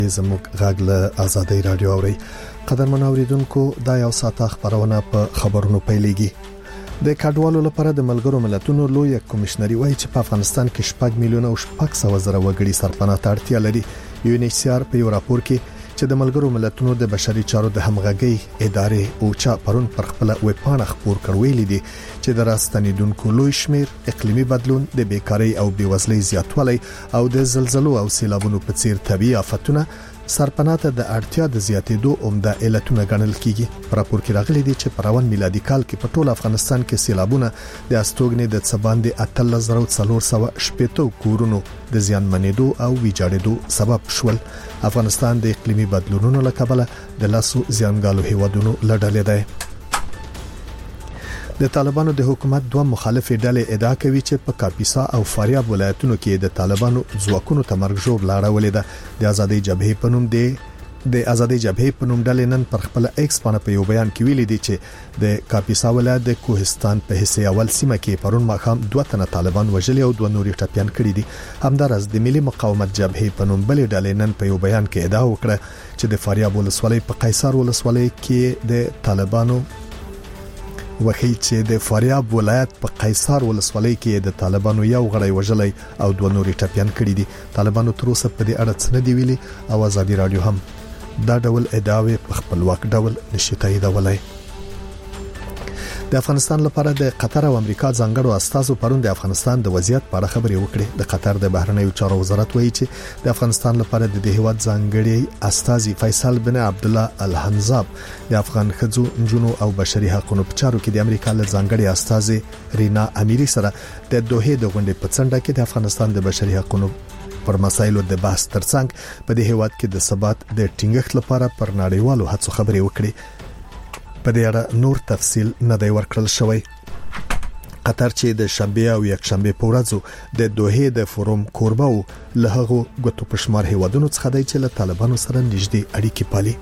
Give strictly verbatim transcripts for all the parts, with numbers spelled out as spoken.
زموږ غږ له آزادۍ رادیو اوري. قدرمن اوریدونکو دا یو ساعت خبرونه په خبرونو پیلېږي. د کډوالو لپاره د ملګرو ملتونو لوی کمشنري وایي چې په افغانستان کې شپږ میلیونه او شپږ سوه زره وګړي سرپناه ته اړتیا لري. یو ان ایچ سی آر په یو راپور کې چې د ملګرو ملتونو د بشري چارو د همغږي ادارې او چا پرون پر خپل ویب پاڼه خبر کړویل دي چې د راستنیدونکو لوی شمیر اقلیمي بدلون د بیکاری او بیوزلۍ زیاتوالی او د زلزلو او سیلابونو په څیر طبيعي آفتونه سرپناه ته د اړتیا د زیاتېدو عمده علتونه ګڼل کیږي. په راپور کې راغلي دي چې په روان میلادي کال کې په ټول افغانستان کې سیلابونه د استوګنې د څباندې اتلس زره څلور سوه شپږ کورونو د زیانمنېدو او ویجاړېدو سبب شول. افغانستان د اقلیمي بدلونونو له کبله د لاسو زیانګالو هیوادونو لړلې ده. د طالبانو د حکومت دوه مخالفې ډلې ادعا کوي چې په کاپیسا او فاریاب ولایتونو کې د طالبانو ځواکونو تمرګ جوړ لاړولې ده. د آزادۍ جبهې په نوم دی د آزادۍ جبهې په نوم ډلې نن پر خپل ایکس باندې په یو بیان کې ویلي دي چې د کاپیسا ولایت د کوهستان په حصے اول سیمه کې پرون ماخام دوه تنه طالبان وژلي او دوه نوري ټپيان کړي دي. همدارس د ملي مقاومت جبهې په نوم بلې ډلې نن په یو بیان کې ادعا وکړه چې د فاریاب ولسوالۍ په قیصر ولسوالۍ کې د طالبانو وخی چې د فاریاب ولایت په قیصر ولسوالۍ کې د طالبانو یو غړی وژلای او دوه نوري ټپيان کړي دي. طالبانو تر اوسه په دې اړه څه نه دی ویلي او آزادي رادیو هم دا ډول ادعاوې په خپلواک ډول نشي تاییدولای. د افغانستان لپاره د قطر او امریکا ځانګړو استازو پرون د افغانستان د وضعیت په اړه خبرې وکړې. د قطر د بهرنیو چارو وزارت وایي چې د افغانستان لپاره د هیواد ځانګړي استازي فیصل بن عبد الله الحنزاب د افغان خځو نجونو او بشري حقوقو په چارو کې د امریکا له ځانګړي استازي رینا امیری سره د دوحه د غونډې په څنډه کې د افغانستان د بشري حقوقو پر مسایلو د بحث ترڅنګ په دې هیواد کې د ثبات د ټینګښت لپاره پر نړیوالو هڅو خبرې وکړي. په دې اړه نور تفصیل نه دی ورکړل شوی. قطر چې د شنبه او یک شنبه په ورځو د دوحه د فورم کوربه او له هغه غوتو پښمار هیوادونو څخه دی چې له طالبانو سره نږدې اړیکې پالي.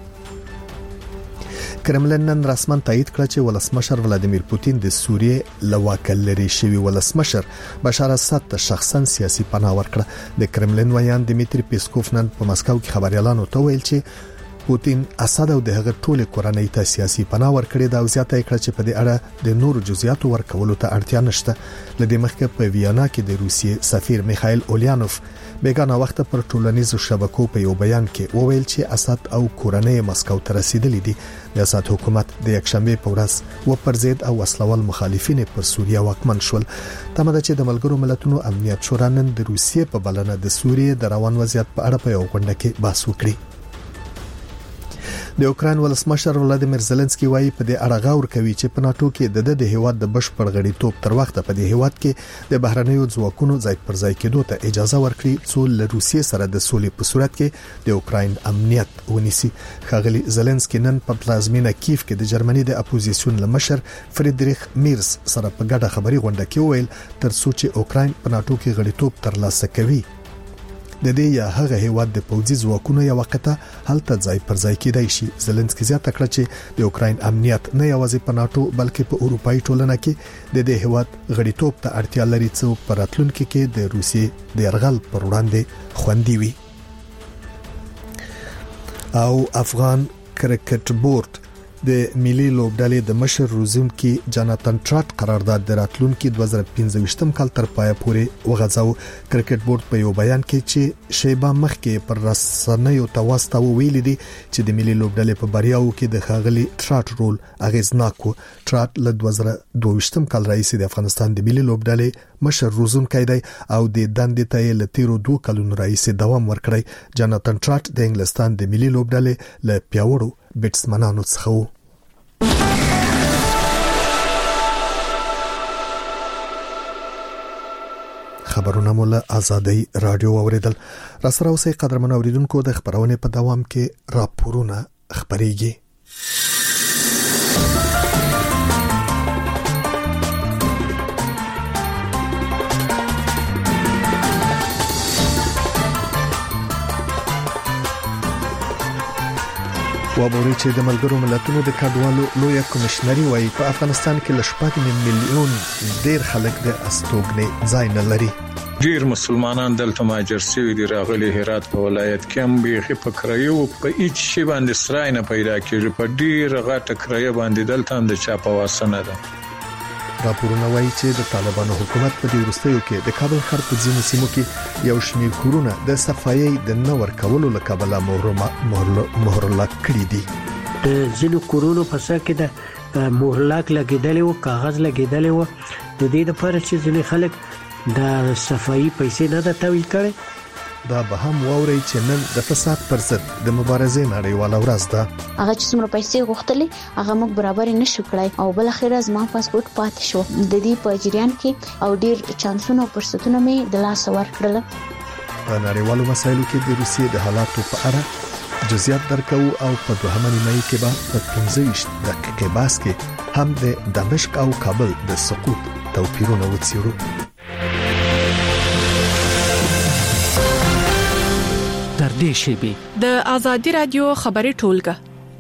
کرملن نن رسما تایید کړ چې ولسمشر ولادیمیر پوتین د سوریې لواکل لري شوی ولسمشر بشار اسد ته شخصا سیاسي پناه ورکړه. د کرملن ویان دمیتری پیسکوف نن په مسکو کې خبريالانو ته ویل چې پوتین اسد او دغه ټول کورنۍ ته سیاسي پناه ورکړي دا او زیاته کړ چې په دې اړه د نور جزئیاتو ورکولو ته اړتیا نشته. لدې مخکې په ویانا کې د روسیې سفیر میخائیل اولیانوف بیگانه وخت پر ټولنیزو شبکو په یو بیان کې وویل چې اسد او کورنۍ مسکو ته رسیدلې دي. د اسد حکومت د یک شنبه په ورځ و پر ضد او وسلوال مخالفین پر سوریه واکمن شول. تمه ده چې د ملګرو ملتونو امنیت شورا نن د روسیې په بلنه د سوریې د روان وضعیت په اړه په یو غونډه کې بحث وکړي. د اوکراین ولسمشر ولادیمیر زيلنسکي وایي په دې اړه غور کوي چې په ناتو کې د د هیواد د بشپړ غړیتوب تر وخته په دې هیواد کې د بهرنیو ځواکونو ځای پر ځای کېدو ته اجازه ورکړي څو له روسیې سره د سولې په صورت کې د اوکراین امنیت ونیسي. ښاغلي زيلنسکي نن په پلازمینه کیف کې د جرمني د اپوزیسیون لمشر فریدریخ میرز سره په ګډه خبري غونډه کې ویل تر څو چې اوکراین په ناتو کې غړیتوب ترلاسه کوي د دې یا هغه هیواد د پوځي ځواکونو یو وخت هلته ځای پر ځای کېدای شي. زيلنسکي زیاته کړ چې د اوکراین امنیت نه یوازې په ناتو بلکې په اروپאי ټولنه کې د دې هیواد غړیتوب ته اړتیا لري چې په راتلونکي کې د روسیې د يرغل پر وړاندې خوندي وي. او افغان کرکټ بورډ د ملي لوبډلې د مشر روزونکي جاناتان ټراټ قرارداد د راتلونکي دوه زره پنځه کال تر پایه پورې وغځاو. کرکټ بورډ په یو بیان کې چې شیبه مخکې پر رسنیو تواسطه ویلي دي چې د ملي لوبډلې په بریاو کې د خاغلي ټراټ رول اغیزناک و. ټراټ له دوه زره دوه کال رئیس د افغانستان د ملي لوبډلې مشر روزونکی دی او د دندې ته له تیرو دوه کلونو رئیس دوام ورکړی. جاناتان ټراټ د انګلستان د ملي لوبډلې له پیاوړو بیټسمنانو څخه و. خبرونه مولا آزادۍ رادیو اوریدل. را سره اوسې قدرمن اوریدونکو د خبرونه په دوام کې راپورونه خبريږي. وابوري چې د ملګرو ملتونو د کډوالو لوی کمشنري وایي په افغانستان کې لږ شپږ میلیون ډیر خلک د استوګنې ځای نه لري. ډیر مسلمانان دلته مهاجر شوي دي، راغلي هرات په ولایت کې هم بیخي په کرایو په هیڅ شي باندې سرای نه پیدا کېږي، په ډیر غټه کرایه باندې دلته هم د چا په واسه نه ده. راپورونه وایي چې د طالبانو حکومت په دې وروستیو کې د کابل ښار په ځینو سیمو کې یو شمېر کورونه د صفایي د نه ورکولو له کبله مهرلاک کړي دي. د ځینو کورونو په سر کې د مهرلاک لګېدلې وو، کاغذ لګېدلې وو، د دې لپاره چې ځینې خلک د صفایي پیسې نه ده تحویل کړي. دا به هم واوري چې نن د فساد پر ضد د مبارزې نړیواله ورځ ده. هغه چې څومره پیسې غوښتلې هغه موږ برابر نشو کړای او بل اخر زما پاسپورت پاتې شو. د دې په جریان کې او ډیر چانسونه او فرصتونه مې د لاس ورکړل. په نړیوالو مسایلو کې د روسیې د حالاتو په اړه جزئیات درکو او په دوهمه نیمایي کې به په پنځه ویشت دقیقې بحث کې هم د دمشق او کابل د سقوط توپیرونه وڅېړو. تر دې شیبې د ازادي رادیو خبري ټولګه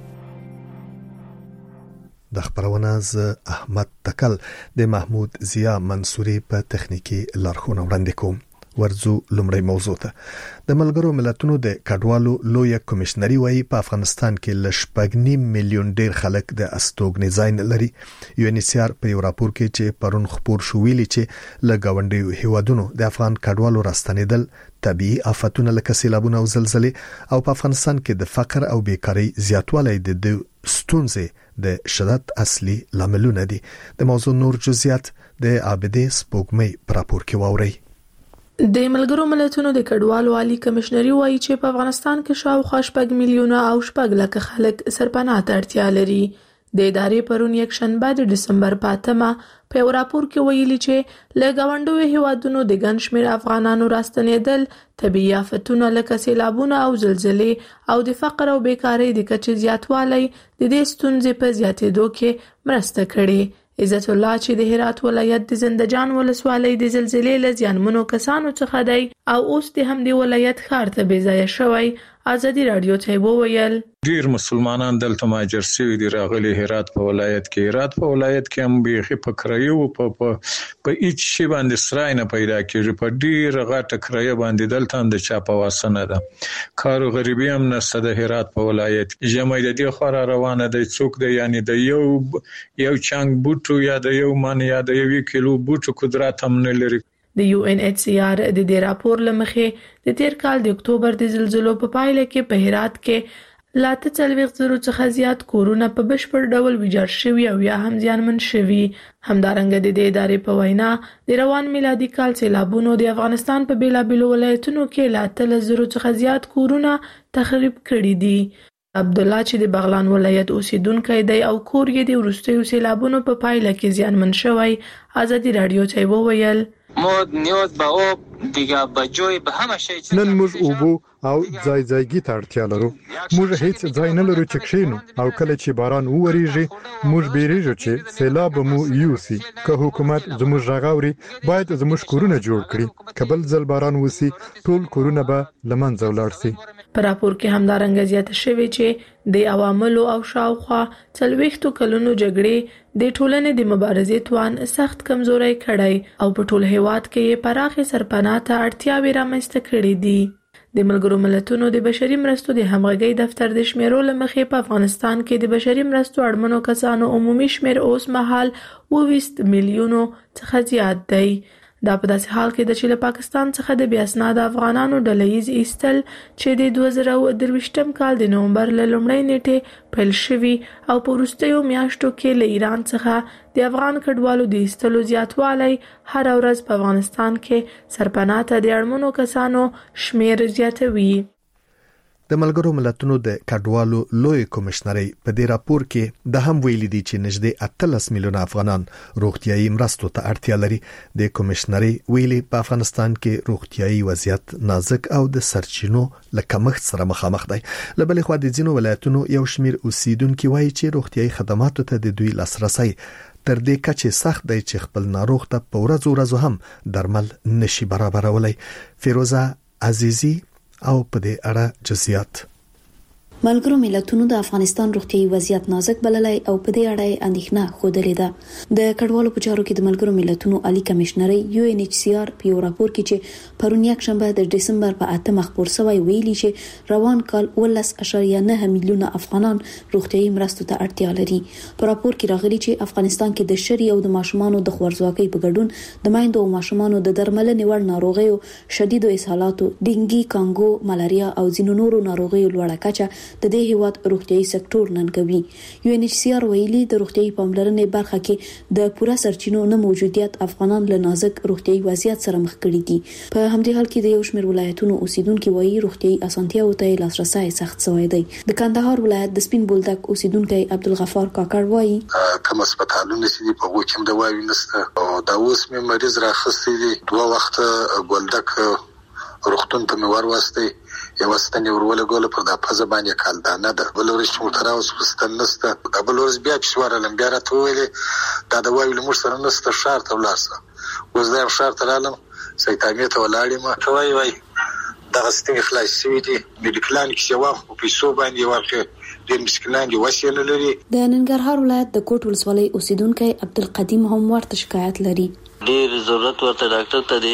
د خبرونه ز احمد تکل د محمود ضیا منصوري په تخنیکی لارښوونه وړاندې کوم. ورزو لومړی موضوع ته د ملګرو ملتونو د کډوالو لوی کمشنري وایي په افغانستان کې لشپګنی میلیون ډیر خلک د استوګنې ځای نه لري. یو ان ایچ سی آر په یو راپور کې چې پرون خبر شو ویلي چې لګاونډي هیوادونو د افغان کډوالو راستنیدل طبيعي آفتونه لکه سیلابونه او زلزلې او په افغانستان کې د فقر او بیکاری زیاتوالی د ستونزې د شدت اصلي لاملونه دي. د موضوع نور جزئیات د عابدې سپوږمۍ په راپور کې واوري. د ملګرو ملتونو د کډوالو عالی کمشنري وایي چې په افغانستان کې شاوخوا شپږ میلیونه او شپږ لکه خلک سرپناه ته اړتیا لري. د ادارې پرون یک شنبه د دسمبر په اتمه په یو راپور کې ویلي چې له ګاونډیو هیوادونو د ګڼ شمېر افغانانو راستنېدل طبیعي آفتونه لکه سیلابونه او زلزلې او د فقر او بیکاری د کچې زیاتوالی د دې ستونزې په زیاتېدو کې مرسته کړې. عزت الله چې د هرات ولایت د زندجان ولسوالۍ د زلزلې له زیانمنو کسانو څخه دی او اوس د همدې ولایت ښار ته بې ځایه شوی، ازادي رادیو ته وویل ډیر مسلمانان دلته مهاجر شوي دي، راغلي هرات په ولایت کې. هرات په ولایت کې هم بیخي په کرایو په په هیڅ شي باندې سرای نه پیدا کېږي، په ډیر غټه کرایه باندې دلته هم د چا په واسه نه ده. کارو غریبي هم نشته د هرات په ولایت کې. ژمی د دې خوا روانه دی، څوک دی یعنی د یو یو چنګ بوټو یا د یو من یا د یو کیلو بوټو قدرت هم نه لري. د یو ان ایچ سی آر د دې راپور لمخې د تیر کال د اکتوبر د زلزلو په پایله کې په هرات کې لاته څلوېښت زرو څخه زیات کورونه په بشپړ ډول ویجاړ شوي او یا هم زیانمن شوي. همدارنګه د دې ادارې په وینا د روان میلادي کال سیلابونو د افغانستان په بیلابیلو ولایتونو کې له اتلس زرو څخه زیات کورونه تخریب کړي دي. عبد الله چې د بغلان ولایت اوسیدونکی دی او کور یې د وروستیو سیلابونو په پایله کې زیانمن شوی، ازادي رادیو ته وویل مود نیاز به آب دیگه به جای به همه شی نن موږ اوبو او ځای ځایګي ته اړتیا لرو. موږ هیڅ ځای نه لرو چې کښینو او کله چې باران وورېږي موږ بیریږو چې سیلاب مو یوسي. که حکومت زموږ غږ اوري باید زموږ کورونه جوړ کړي، که بل ځل باران وسی ټول کورونه به له منځه ولاړ شي. په راپور کې همدارنګه زیاته شوې چې د عواملو او شاوخوا څلوېښتو کلونو جګړې د ټولنې د مبارزې توان سخت کمزوری کړی او په ټول هیواد کې یې پراخې سرپناه ته اړتیاوې رامنځته کړې دي. د ملګرو ملتونو د بشري مرستو د همغږۍ دفتر د شمیرو له مخې په افغانستان کې د بشري مرستو اړمنو کسانو عمومي شمیر اوس مهال اووه ویشت میلیونو څخه زیات دی. دا په داسې حال کې د چې له پاکستان څخه د بې اسناده افغانانو ډله ییز ایستل چې د دوه زره درویشتم کال د نومبر له لومړۍ نیټې پیل شوي او په وروستیو میاشتو کې له ایران څخه د افغان کډوالو د ایستلو زیاتوالی هره ورځ په افغانستان کې سرپناه ته د اړمنو کسانو شمیر زیاتوي. د ملګرو ملتونو د کډوالو لوی کمشنري په دې راپور کې د هم ویلي دي چې نږدې اتلس میلیونه افغانان روغتيایي مرستو ته اړتیا لري. د کمشنري ویلي په افغانستان کې روغتيایي وضعیت نازک او د سرچینو له کمښت سره مخامخ دی. له بلې خوا د ځینو ولایتونو یو شمیر اوسیدونکو وایي چې روغتيایي خدماتو ته د دوی لاسرسي تر دې کچې سخت دی چې خپل ناروغ ته په ورځو ورځو هم درمل نشي برابرولای. فیروزه عزیزی او په دې اړه جزئیات. ملګرو ملتونو د افغانستان روغتيایي وضعیت نازک بللای او په دې اړه اندېښنه خوده لیده د کډوالو په چارو کې د ملګرو ملتونو عالی کمشنري یو ان ایچ سی آر په راپور کې چې پرون یک شنبه د دسمبر په اته مخبور سوی ویلي چې روان کال ولس اشاریه نه میلیونه افغانان روغتيایي مرستو ته اړتیا لري. په راپور کې راغلي چې افغانستان کې د شری او د ماشومانو د خوارځواکۍ په ګډون د مایندو او ماشومانو د درملنې وړ ناروغیو شدید اسهالاتو ډینګي کانګو ملاریا او ځینو نورو ناروغیو لوړه کچه د دې هیواد روغتيایي سکتور ننګوي. یو ان ایچ سی آر ویلي د روغتيایي پاملرنې برخه کې د پوره سرچینو نه موجودیت افغانان له نازک روغتيایي وضعیت سره مخ کړي دي. په همدې حال کې د یو شمېر ولایتونو اوسیدونکو وایي روغتيایي اسانتیاو ته لاسرسي سخت شوی دی. د کندهار ولایت د سپین بولدک اوسیدونکو عبدالغفار کاکړ وایي کوم هسپتالونه چې په وکم د وایي نسته او دا اوس مې مریض راخستې دي دوه وخت بولدک روغتون ته مې ورواستي یو ستنې ورول غول پر د پزه باندې کال دانه ده بل ورځ چې موټر اوس وستن نسته بل ورځ بیا پښوار لم بیا راته ویلې دا د وایي له مر سره نسته شهر ته ولاسه وز دا شهر ته رالم سیتامې ته ولاړم ته وایي وایي دا ستنې خلاص شوې دي میډیکلان کې یو وخت په پیسو باندې ورکه د مسکلان دی وسیله لري. د ننګرهار ولایت د کوټ ولسوالۍ اوسیدونکو عبدالقدیم هم ورته شکایت لري. ډیر ضرورت ورته ډاکټر ته دی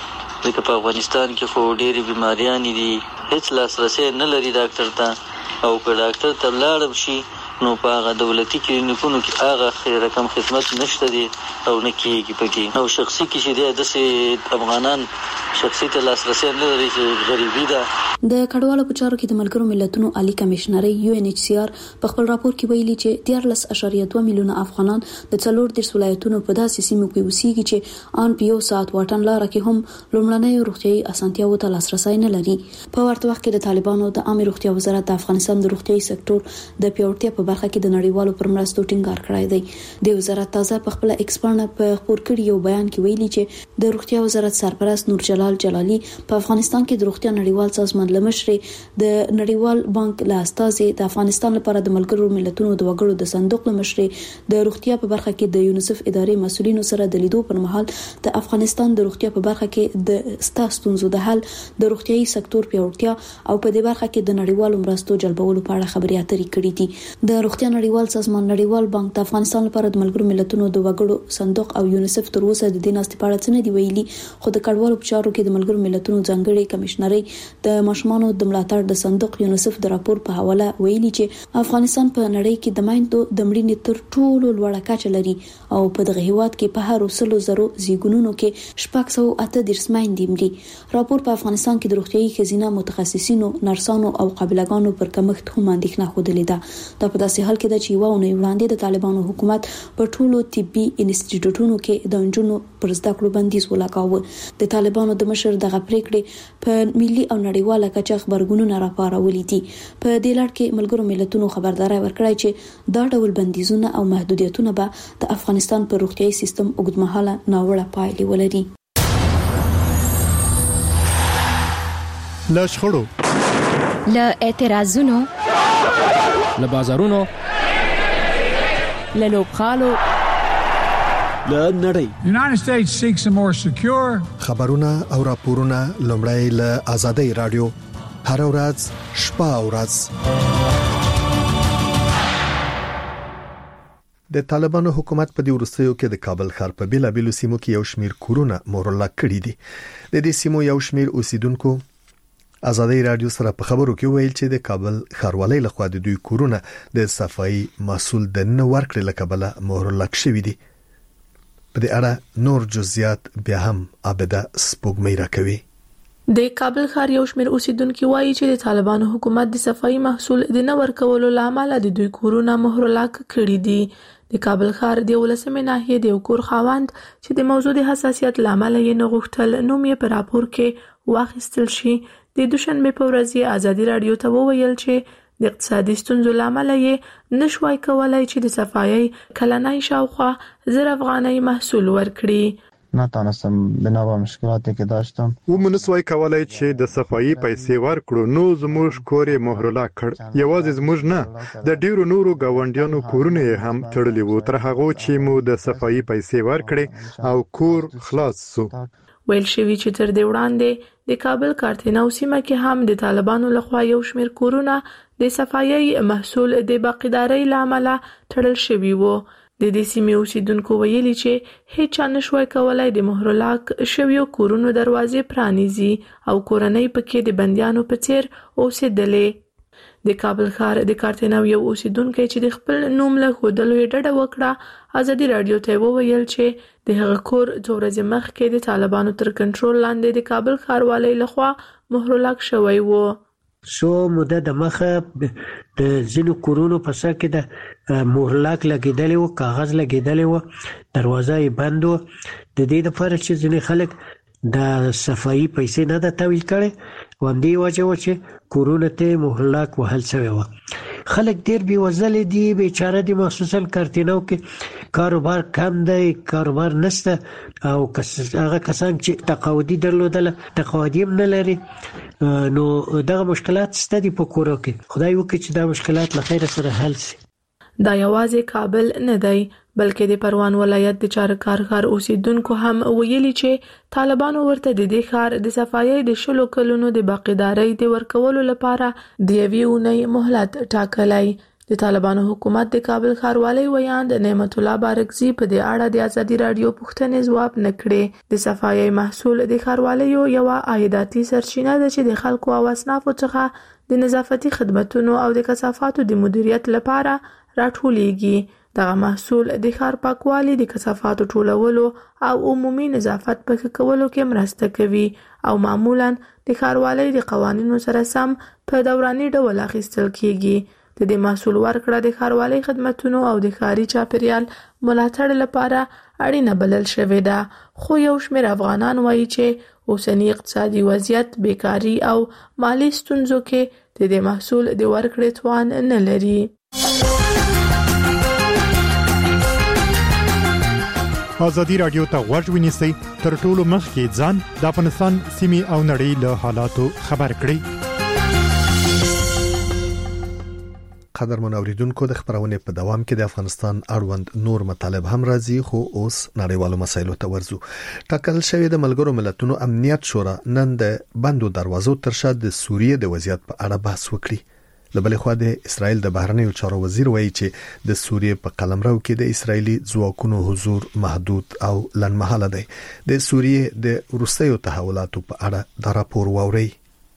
ځکه په افغانستان کې خو ډېرې بیماریان دي هیڅ لاسرسي نه لري ډاکټر ته او که ډاکټر ته لاړم شي نو په هغه دولتي کلینیکونو کې هغه رقم خدمت نشته دي او نه کېږي پکې او شخصي کې چې دی داسې افغانان شخصي ته لاسرسي نه لري چې غریبي ده. د کډوالو په چارو کې د ملګرو ملتونو عالی کمشنري یو ان ایچ سی آر په خپل راپور کې ویلي چې دیارلس اشاریه دوه میلیونه افغانان د څلور دیرش ولایتونو په داسې سیمو کې اوسېږي چې ان په یو ساعت واټن لاره کې هم لومړنۍ روغتيایي اسانتیاوو ته لاسرسي نه لري. په ورته وخت کې د طالبانو د عامه روغتیا وزارت د افغانستان د روغتيایي سکتور د پیاوړتیا په برخه کې د نړیوالو پر مرستو ټینګار کړی دی. د وزارت تازه په خپل ایکسپرن په خبر کړي یو بیان کې ویلي چې د روغتیا وزارت سرپرست نور جلال جلالي په افغانستان کې د روغتیا نړیوال سازمان لمشري د نړیوال بانک له استازي د افغانستان لپاره د ملګرو ملتونو د وګړو د صندوق لمشري د روغتیا په برخه کې د یونیسف ادارې مسؤلینو سره د لیدو پر مهال د افغانستان د روغتیا په برخه کې د ستاسو د حل د روغتيایي سکتور پیاوړتیا او په دې برخه کې د نړیوالو مرستو جلبولو په اړه خبرې اترې کړې دي. د روغتیا نړیوال سازمان نړیوال بانک د افغانستان لپاره د ملګرو ملتونو د وګړو صندوق او یونیسف تر اوسه د دې ناستې په اړه څه نه دی ویلي خو د کډوالو په چارو کې د ملګرو ملتونو ځانګړي کمشنري د ماشومانو د ملاتړ د صندوق یونیسف د راپور په حواله ویلي چې افغانستان په نړۍ کې د مایندو د مړینې تر ټولو لوړه کچه لري او په دغه هیواد کې په هر وسلو زرو زیګونونو کې شپږ سوه اته دیرش مایندې مري. راپور په افغانستان کې د روغتيایي خزینه متخصصینو نرسانو او قابلګانو پر کمښت هم اندېښنه خوده لیده. دا په داسې حال کې ده چې یو نه وړاندې د طالبانو حکومت په ټولو طبي انسټیټیوټونو کې د انجونو پر زده کړو بندیز ولګاوه. د طالبانو د مشر دغه پریکړې په ملي او نړیواله کچه خبرګونونه راپارولې دي. په دې لړ کې ملګرو ملتونو خبرداري ورکړای چې دا ډول بندیزونه او محدودیتونه به د افغانستان پر روغتيایي سیستم اوږدمهاله ناوړه پایلې ولري. له شخړو له اعتراضونو له بازارونو له لوبخالو له نړۍ United States seeks a more secure خبرونه او راپورونه لومړی له آزادۍ رادیو هر ورځ شپه او ورځ. د طالبانو حکومت په دې ورستیو کې د کابل ښار په بیلابېلو سیمو کې یو شمیر کورونه مورلا کړی دي. د دې سیمو یو شمیر اوسیدونکو آزادۍ رادیو سره په خبرو کې ویل چې د کابل ښاروالۍ لخوا د دوی کورونه د صفایي مسول د نه ورکړل لکبله مورلا شوی دي. په دې اړه نور جزئیات بیا هم عبده سپوږمۍ راکوي. د کابل ښار یو شمېر اوسیدونکو وایي چې د طالبانو حکومت د صفایي محصول د نه ورکولو لامل د دوی کورونه مهرلا کړي دي. د کابل ښار د ولسمې ناحیې د یو کور خاوند چې د موضوع د حساسیت لامل یې نه غوښتل نوم یې په راپور کې واخیستل شي د دوشنبه په ورځ آزادي رادیو ته وویل چې د اقتصادي ستونزو لامل یې نشوای کولای چې د صفایي کلنۍ شاوخوا زر افغانۍ محصول ورکړي. نتونستم بنا مشکلاتی که داشتم و منسوای کولای چې د صفایي پیسې ورکړو نو زموږ کورې مهرلا کړ. یوازې زموږ نه د ډیرو نورو گاونډیانو کورونه هم تړلي وو تر هغه چې مو د صفایي پیسې ورکړې او کور خلاص شو. ویل شوی چې تر دې وړاندې د کابل کارتینو سیمه کې هم د طالبانو لخوا یو شمېر کورونه د صفایي محصول د باقیدارۍ لامل تړل شوي وو. د دې سیمې اوسیدونکو ویلي چې هیڅ نشوي کولای د مهرلاک شویو کورونو دروازې پرانیزي او کورنۍ پکې د بندیانو په څیر اوسېدلې. د کابل ښار د کارتینو یو اوسیدونکو چې د خپل نوم له ښودلو یې ډډه وکړه ازادي رادیو ته وویل چې د هغه کور څو ورځې مخکې د طالبانو تر کنټرول لاندې د کابل ښاروالۍ لخوا مهرلاک شوی و. سو موده د مخه د ځینو کورونو په سر کې د مهرلاک لګیدلې و، کاغذ لګیدلې و، دروازه یې بند و. د دې لپاره چې ځینې خلک د صفایي پیسې نه د تحویل کړي و همدې وجه و چې کورونه ته مهرلاک وهل شوی و. خلک ډیر بېوزله دي، بیچاره دي، مخصوصا کارتینو کې کاروبار کم دی، کاروبار نشته او هغه کسان چې تقاعدي درلودله تقاعدي هم نه لري، نو دغه مشکلات شته دي په کورو کې. خدای وکړي چې دا مشکلات له خیره سره حل شي. دا یوازې کابل نه دی بلکې د پروان ولایت د چارکار ښار اوسیدونکو هم ویلي چې طالبانو ورته د دې ښار د صفایي د شلو کلونو د باقیدارۍ د ورکولو لپاره د یوې اونۍ مهلت ټاکلی. د طالبانو حکومت د کابل ښاروالۍ ویاند نعمت الله بارکزي په دې اړه د ازادي رادیو پوښتنې ځواب نه کړې. د صفایي محصول د ښاروالۍ یو عایداتي سرچینه ده چې د خلکو او اصنافو څخه د نظافتي خدماتو او د کثافاتو د مدیریت لپاره راټولیږي. دغه محصول د ښار پاکوالي، د کثافاتو ټولولو او عمومي نظافت په ښه کولو کې مرسته کوي او معمولاً د ښاروالۍ د قوانینو سره سم په دوراني ډول اخیستل کیږي. د دې محصول ورکړه د ښاروالۍ خدماتو او د ښاري چاپیریال ملاتړ لپاره اړینه بلل شوې ده. خو یو شمېر افغانان وایي چې اوسنی اقتصادي وضعیت، بیکاري او مالي ستونزو کې د دې محصول د ورکړې توان نه لري. ازادي رادیو ته غوږ ونیسئ، تر ټولو مخکې ځان د افغانستان سیمې او نړۍ له حالاتو خبر کړئ. قدرمن اوریدونکو، د خبرونې په دوام کې د افغانستان اړوند نور مطالب هم راځي، خو اوس نړیوالو مسایلو ته ورځو. ټاکل شوی د ملګرو ملتونو امنیت شورا نن د بندو دروازو تر شا د سوریې د وضعیت په اړه بحث وکړي. لبلې خو د اسرائیل د بهرنیو چارو وزیر وایي چې د سوریې په قلمرو کې د اسرایلی ځواکونو حضور محدود او لنډمهاله دی. د سوریې د روسیو تحولاتو په اړه دا راپور واوري.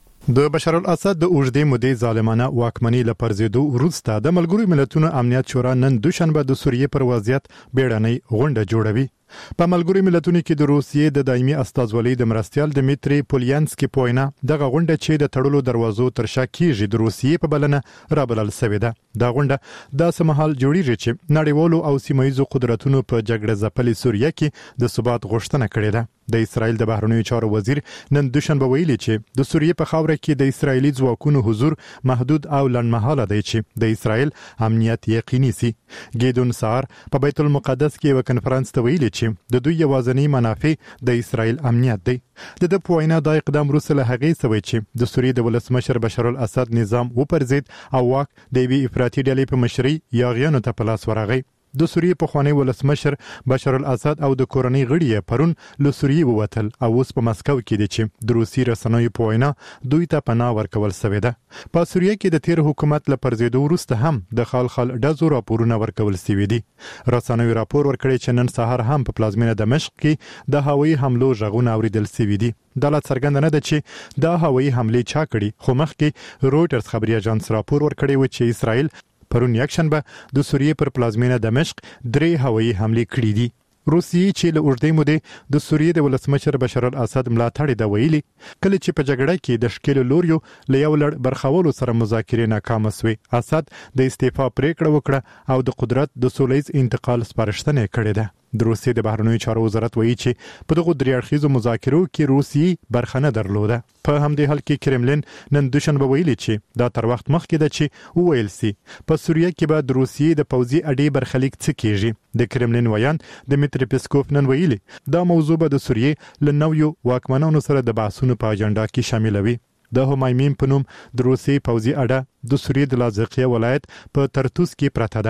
د بشار الاسد د اوږدې مودې ظالمانه واکمنۍ لپرزیدو وروسته د ملګرو ملتونو امنیت شورا نن دوشنبه د سوریې پر وضعیت بیړنۍ غونډه جوړوي. په ملګرو ملتونو کې د روسیې د دایمي استازولۍ د مرستيال دمیتری پولینسکي پوینا دغه غونډه چې د تړلو دروازو تر شا کیږي د روسیې په بلنه رابلل شوې ده. دا غونډه د سمحال جوړیږي چې نړیوالو او سیمایي قدرتونو په جګړه ځپلې سوریه کې د ثبات غوښتنه کړې ده. د اسرائیل د بهرنیو چارو وزیر نن دوشنبه ویلي چې د سوریې په خاوره کې د اسرایلی ځواکونو حضور محدود او لنډمهاله دی چې د اسرائیل امنیت یقیني سي. ګیدون سار په بیت المقدس کې یو کنفرانس ته ویلي چې د دوی یوازینی منافع د اسرائیل امنیت دی. د د پوینا د اقدام وروسته له هغې سوي چې د سوریې د ولسمشر بشار الاسد نظام وپرځید او واک د یوې افراطي ډلې په مشرۍ یاغیانو ته په لاس ورغی. د سوریې پخوانی ولسمشر بشار الاسد او د کورنۍ غړي پرون له سوریې ووتل او اوس په مسکو کې دي چې د روسي رسنیو په وینا دوی ته پناه ورکول شوې ده. په سوریې کې د تیر حکومت له پرځېدو وروسته هم د خال خال ډزو راپورونه ورکول شوي دي. رسنیو راپور ورکړی چې نن سهار هم په پلازمینه دمشق کې د هوایي حملو غږونه اوریدل شوي دي. دا لا څرګنده نه ده چې دا هوایي حملې چا کړي، خو مخکې رويټرز خبري اژانس راپور ورکړی و چې اسرائیل پرون یکشنبه د سوریې پر پلازمینه دمشق درې هوایي حملې کړې دي. روسیې چې له اوږدې مودې د سوریې د ولسمشر بشار الاسد ملاتړ د ویلي کله چې په جګړه کې د شکل لوریو له یو لړ برخولو سره مذاکرې ناکام شوې، اسد د استعفا پریکړه وکړه او د قدرت د سولهییز انتقال سپارښتنه کړې ده. د روسیې د بهرنیو چارو وزارت وایي چې په دغه درې اړخیزو مذاکرو کې روسیې برخه نه درلوده. په همدې حال کې کرملین نن دوشنبه ویلي چې دا تر وخت مخکې ده چې وویل سي په سوریه کې به د روسیې د پوځي اډې برخلیک څه کیږي. د کرملین ویان دمیتری پیسکوف نن ویلي دا موضوع به د سوریې له نویو واکمنانو سره د بحثونو په اجنډا کې شاملوي. د همایمین په نوم د روسیې پوځي اډه د سوریې د لاذقیه ولایت په ترتوس کې پرته ده.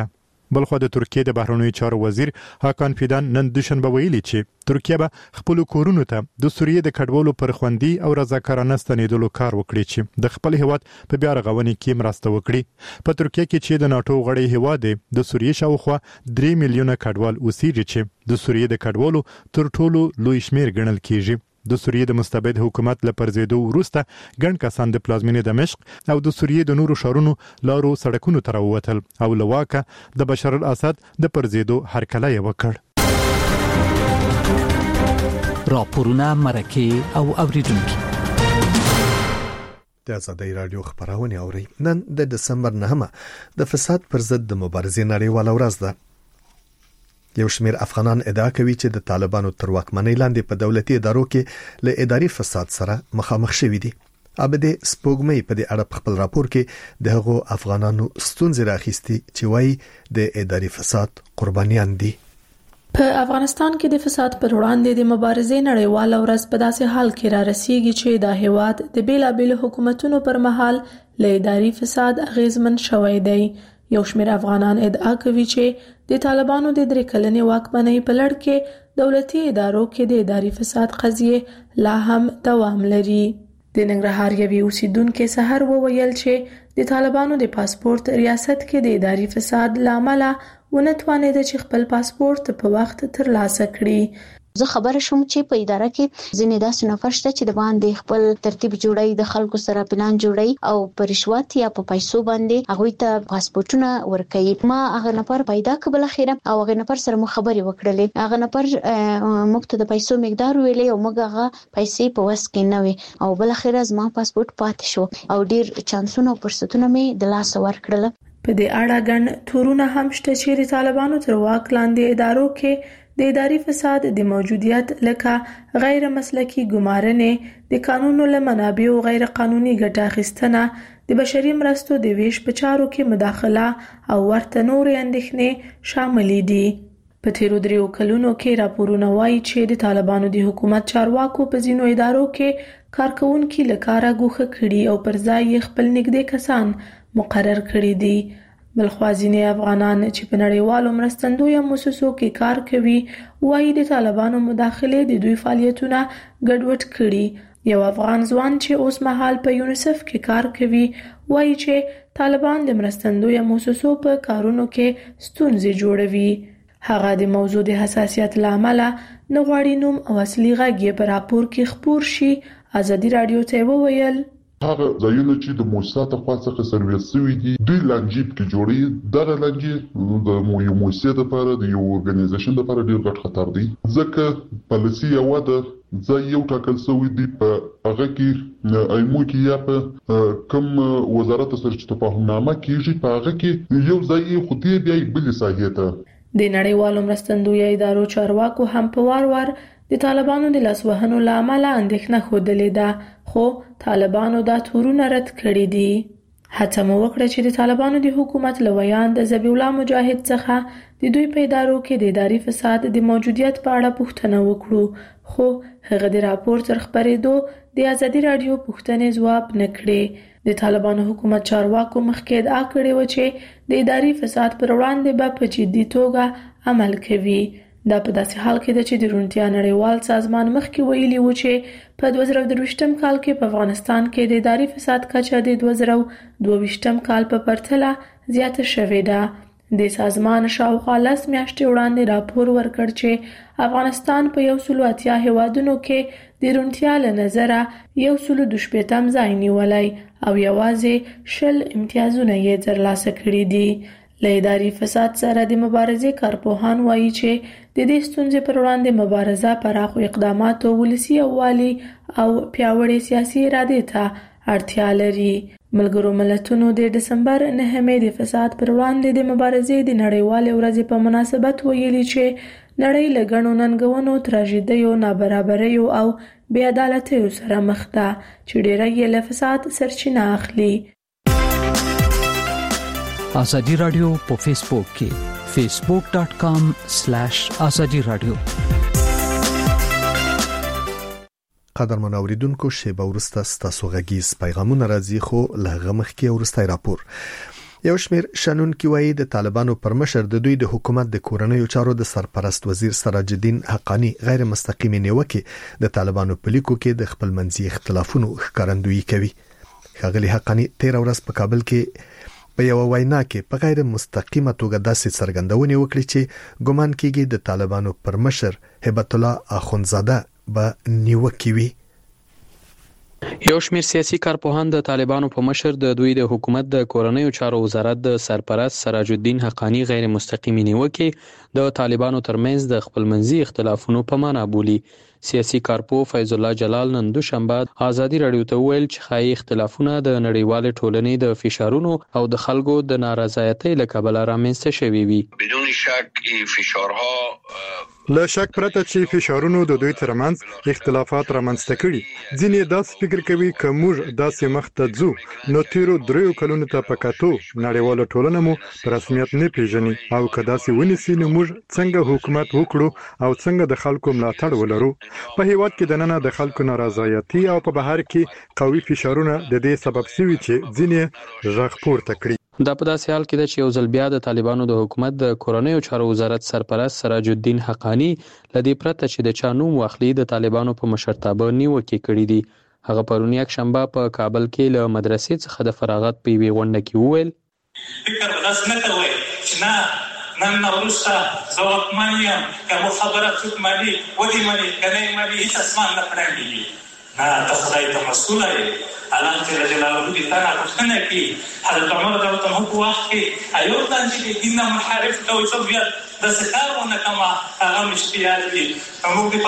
بلخو د ترکیه د بهرنیو چارو وزیر هاکان فیدان نن دوشنبه ویلي چې ترکیه به خپل کورونو ته د سوریې د کډوالو پر خوندي او رضاکارانه ستنېدلو کار وکړي چې د خپل هیواد په بیا رغونې کې مرسته وکړي. په ترکیه کې چې د ناتو غړی هیواد د سوریې شاوخوا درې میلیونه کډوال اوسېږي چې د سوریې د کډوالو تر ټولو لوی شمیر ګڼل کیږي. د سوریې د مستبد حکومت له پرځېدو وروسته ګڼ کسان د پلازمینې دمشق او د سوریې د نورو ښارونو لارو سړکونو ته راووتل او له واکه د بشار الاسد د پرځېدو هرکلی یې وکړ. راپورونه مرکه او اوریدونکي د آزادۍ رادیو خبرونه اوري. نن د دسمبر نهمه د فساد پر ضد د مبارزې نړیواله ورځ ده. یو شمیر افغانان ادعا کوي چې د طالبانو تر واکمنۍ لاندې په دولتي ادارو کې له اداري فساد سره مخامخ شوي دي. ابدي سپوږمۍ په دې اړه خپل راپور کې د هغو افغانانو ستونزې راخیستي چې وایي د اداري فساد قربانیان دي. په افغانستان کې د فساد پر وړاندې د مبارزې نړیواله ورځ په داسې حال کې را رسیږي چې د هیواد د بیلابېلو حکومتونو پر مهال له اداري فساد اغیزمن شوی دی. یو شمیر افغانان ادعا کوي چې د طالبانو د درې کلنې واکمنۍ په لړ کې دولتي ادارو کې د اداري فساد قضیه لا هم دوام لري. د ننګرهار یوې اوسیدونکو سحر وویل چې د طالبانو د پاسپورت ریاست کې د اداري فساد لامل ونه توانید چې خپل پاسپورت په وخت ترلاسه کړي. زه خبره شوم چې په اداره کې ځینې داسې نفر شته چې د باندې خپل ترتیب جوړي، د خلکو سره پلان جوړي او په رشوت یا په پیسو باندې هغه ته پاسپورتونه ورکوي. ما هغه نفر پیدا کړل اخیرا او هغه نفر سره مو خبرې وکړلې. هغه نفر موږ ته د پیسو مقدار ویلې او موږ هغه پیسې په وس کې نه وي او بل اخیرا زما پاسپورت پاتې شو او ډیر چانسونه او فرصتونه مې د لاس ورکړل. په دې اړه ګڼ تورونه هم شته چې د طالبانو تر واک لاندې ادارو کې د اداري فساد د موجودیت لکه غیر مسلکی ګمارنې، د قانونو له منابعو غیر قانوني ګټه اخیستنه، د بشري مرستو د ویش په چارو کې مداخله او ورته نورې اندېښنې شامل دي. په تیرو دریو کلونو کې راپورونه وایي چې د طالبانو د حکومت چارواکو په ځینو ادارو کې کارکونکي له کاره ګوښه کړي او پر ځای خپل نږدې کسان مقرر کړي دي. بلخوا ځینې افغانان چې په نړیوالو مرستندویه مؤسسو کې کار کوي وایي د طالبانو مداخله د دوی فعالیتونه ګډوډ کړي. یو افغان ځوان چې اوس مهال په یونیسف کې کار کوي وایي چې طالبان د مرستندویه مؤسسو په کارونو کې ستونزې جوړوي. هغه د موضوع د حساسیت لامل نه غواړي نوم او اصلي غږ یې په راپور کې خپور شي. آزادي رادیو ته وویل هغه ځایونه چې د موسسات خوا څخه سرویس شوی دي دوی لانجیب کې جوړي دا لانجی د یو موسسه لپاره د یو اورګنایزیشن لپاره ډیر غټ خطر دی ځکه پالیسي یو د ځای یو ټاکل شوی دی په هغه کې ایمو کې یا په کوم وزارت سره چې تفاهمنامه کیږي په هغه کې یو ځای خو دې بیا بل ساحته د نړیوالو مرستندویه ادارو چارواکو هم په وار وار د طالبانو د لاسوهنو لامل اندېښنه خوده ده خو طالبانو دا تورونه رد کړي دي. هڅه مو وکړه چې د طالبانو د حکومت لویان د ذبیح الله مجاهد څخه د دوی په ادارو کې د اداري فساد د موجودیت په اړه پوښتنه وکړو خو هغه د راپور تر خبرېدو د آزادي رادیو پوښتنې ځواب نه کړي. د طالبانو حکومت چارواکو مخکې ادعا کړې و چې د اداري فساد پر وړاندې به په جدي توګه عمل کوي. دا په داسې حال کې ده چې د روڼتیا نړیوال سازمان مخکې ویلي و چې په دوه زره درویشتم کال کې په افغانستان کې د اداري فساد کچه د دوه زره دوهویشتم کال په پرتله زیاته شوې ده. د سازمان شاوخوا لس میاشتې وړاندې راپور ورکړ چې افغانستان په یو سلو اتیا هیوادونو کې د روڼتیا له نظره یو سلو دوه شپېتم ځای نیولی او یوازې شل امتیازونه یې ترلاسه کړي دي. له اداري فساد سره د مبارزې کارپوهان وایي چې د دې ستونزې پر وړاندې مبارزه پراخو اقداماتو، ولسي یووالي او پیاوړې سیاسي ارادې ته اړتیا لري. ملګرو ملتونو د دسمبر نهمې د فساد پر وړاندې د مبارزې د نړیوالې ورځې په مناسبت ویلي چې نړۍ له ګڼو ننګونو، تراژیدیو، نابرابریو او بې عدالتیو سره مخ ده چې ډېری یې له فساد سرچینه اخلي. آزادی رادیو په فیسبوک کې فیسبوک ډاٹ کام سلیش آزادی رادیو. قدرمن اوریدونکو شیبه ورسته ستاسو غږیز پیغامونه راځي خو له هغه مخکې ورسته راپور یو شمېر شنونکي وایي د طالبانو پر مشر د دوی د حکومت د کورنیو چارو د سرپرست وزیر سراج الدین حقانی غیر مستقیم نیوکه د طالبانو په لیکو کې د خپل منځي اختلافونو ښکارندویي کوي. ښاغلي حقانی تیر ورځ په کابل کې په یو وینا کې په غیر مستقیمه توګه داسې څرګندونه وکړه چې ګومان کیږي د طالبانو پر مشر هبت الله اخونزاده به نیوکه وي. یو شمېر سیاسي کارپوهان د طالبانو په مشر د دوی د حکومت د کورنیو چارو وزارت د سرپرست سراج الدین حقانی غیر مستقیمي نیوکه د طالبانو ترمنځ د خپلمنځي اختلافونو په معنا بولي. سیاسي کارپو فیض الله جلال نن دوشنبه آزادي رادیو ته ویل چې خای اختلافونه د نړیوال ټولنې د فشارونو او د خلکو د نارضایتۍ له کبله رامنځته شوي وي. بدون شک این فشارها لا شک پرته چې فشارونو د دوی ترمنځ اختلافات رامنځته کړي. ځینې داسې فکر کوي چې موږ داسې مخ ته ځو نو تیرو دریو کلونو ته پکاتو نړیواله ټولنه مو په رسمیت نه پیژني او که داسې ونیسي نو موږ څنګه حکومت وکړو او څنګه د خلکو ملاتړ ولرو. په هیواد کې د نن د خلکو نارضایتي او په بهر کې قوي فشارونه د دې سبب شوي چې ځینې ژغ پورته کړي. دا په داسې حال کې ده چې یو ځل بیا د طالبانو د حکومت د کورنیو چارو وزارت سرپرست سراج الدین حقانی لدی پرته چې د چا نوم واخلي د طالبانو په مشرتابه نیوکه کړې دي. هغه پرون یک شنبه په کابل کې له مدرسې څخه د فراغت په یوه غونډه کې وویل فکر داس نه کوي چې نه نن نوروسه زوقمن یم که مو خبره څوک مالي ودی مالي کنه مالي هیڅ اسمان نه پړنګي نه ته خدای ته مسؤل یې. الان چې جلاله دې تا پښتنه کې حضرت عمر رضی الله عنه په وخت کې ایو تان چې دین منحرف او څو د سکارونه کما هغه مشکلات دي موږ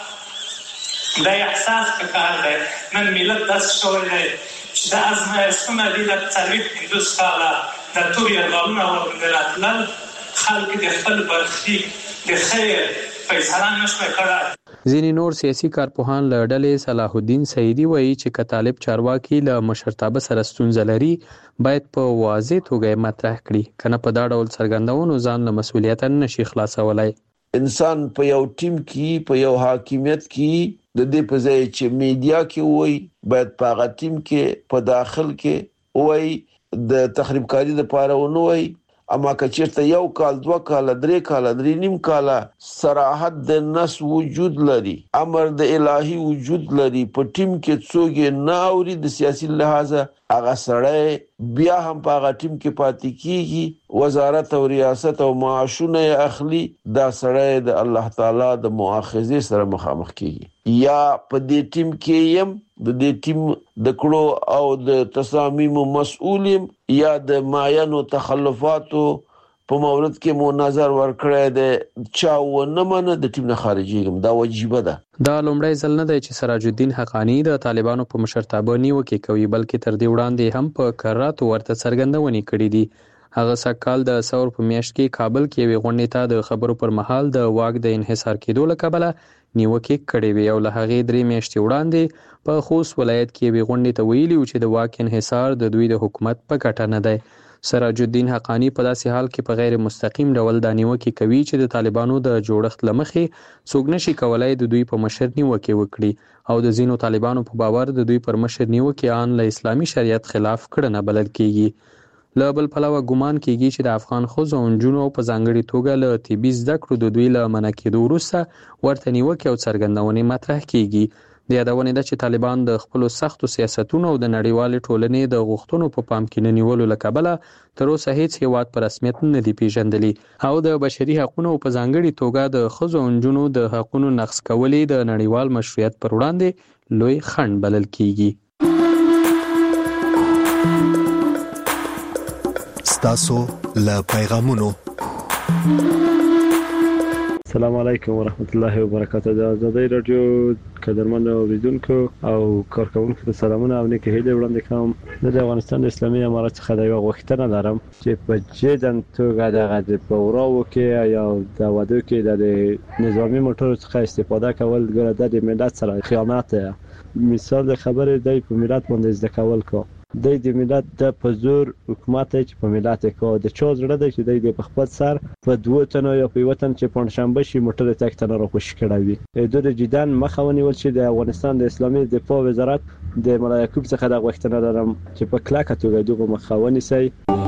لپاره دا احساس پکار دی. نن ملت داس شوی دی چې د ازمایښتونو دي د تاریخ هندوستان د توري غالونه ورغلل خلک د خپل برخلیک د خیر فیصله نشوي کړای. ځینې نور سیاسي کارپوهان له ډلې صلاح الدین سعیدي وایي چې که طالب چارواکي له مشرتابه سره ستونزه لري باید په واضح توګه مطرح کړي، کنه په دا ډول څرګندونو ځان له مسؤلیت نشي خلاصولای. انسان په یو ټیم کې په یو حاکمیت کې د دې په ځای چې میډیا کې وای باید په هغه ټیم کې په داخل کې وای د تخریبکاری لپاره ونوي. اما که چیرته یو کال دوه کال درې کال درې نیم کال صراحت د نس وجود لري، امر د الهي وجود لري، په ټیم کې څوک نه اوري د سیاسي لحاظه هغه سړی بیا هم په هغه ټیم کې پاتې کیږي، وزارت او ریاست او معاشونه اخلي، دا سړی د الله تعالی د مؤاخذې سره مخامخ کیږي. یا په دې ټیم کې يم د دې ټیم د کړو او د تصامیم مسؤل يم یا د ماینو تخلفاتو په مورد کې مو نظر ورکړی دی چا ونه منه د ټیم نه خارجيږم. دا وجیبه ده. دا لومړی ځل نه دی چې سراج الدین حقانی د طالبانو په مشرتابه نیوکه کوي، بلکې تر دې وړاندې هم په کراتو ورته څرګندونې کړې دي. هغه سکهال د ثور په میاشت کې کابل کې وی غونډې ته د خبرو پر مهال د واک د انحصار کېدو له کبله نیوکه کړې وی او له هغې درې میاشتې وړاندې په خوست ولایت کې وی غونډې ته ویلي چې د واک انحصار د دوی د حکومت په ګټه نه دی. سراج الدین حقانی په داسې حال کې په غیر مستقیم ډول دا نیوکه کوي چې د طالبانو د جوړښت لمخې څوک نشي کولای د دوی په مشر نیوکه وکړي او د ځینو طالبانو په باور د دوی پر مشر نیوکه ان له اسلامي شریعت خلاف کړنه بلل کیږي. له بل پلوه ګومان کیږي چې د افغان ښځو او نجونو په ځانګړي توګه له طبي زده کړو د دوی له منع کېدو وروسته ورته نیوکې او څرګندونې مطرح کیږي. د یادونې ده چې طالبان د خپلو سختو سیاستونو او د نړیوالې ټولنې د غوښتنو په پام کې نه نیولو له کبله تر اوسه هیڅ هیواد په رسمیت نه دی پیژندلی او د بشري حقوقو په ځانګړي توګه د ښځو او نجونو د حقوقو نقض کولې د نړیوال مشروعیت پر وړاندې لوی خنډ بلل کیږي. ستاسو له پیغامونو. السلام علیکم ورحمت الله وبرکاته. د آزادۍ رادیو قدرمن اوریدونکو او کارکونکو ته سلامونه او نیکه هیلې وړاندې کوم. د افغانستان د اسلامي امارت څخه د یو غوښتنه لرم چې په جدن توګه د پوراو کې یا د وادو کې د نظامی موټرو څخه استفاده کول ګره د ملت سره خیانت دی. مثال خبره دی په ملت باندې زده کول کو د دې ملت د پزور حکومت چې په ملت کې د چا زړه دی چې د په خپل سر په دوه تنو یا په وطن چې پنځشنبه شي موټر تک تنه را خوش کړی وي د جدان مخاوني ول چې د افغانستان د اسلامي دفاع وزارت د مولا یعقوب څخه د غوښتنه لرم چې په کلاکه توګه دغه مخاوني سي.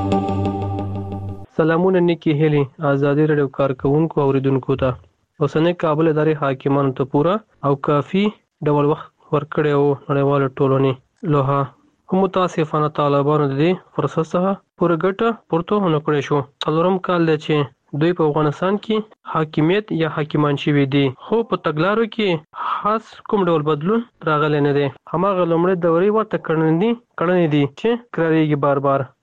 سلامونه نیکی هلی ازادي رادیو کارکونکو اوریدونکو ته اوسنۍ کابل ادارې حاکمانو ته پورا او کافي ډول وخت ورکړی او نړیوال ټولنې لوها هم متاسفانه طالبانو د دې فرصت څخه پوره ګټه پورته ونه کړی شو. څلورم کال دی چې دوی په افغانستان کې حاکمیت یا حاکمان شوي دي خو په تګلارو کې خاص کوم ډول بدلون راغلی نه دی. هماغه لومړی دورې ورته کړنې دي کړنې دي چې کراریږي بار بار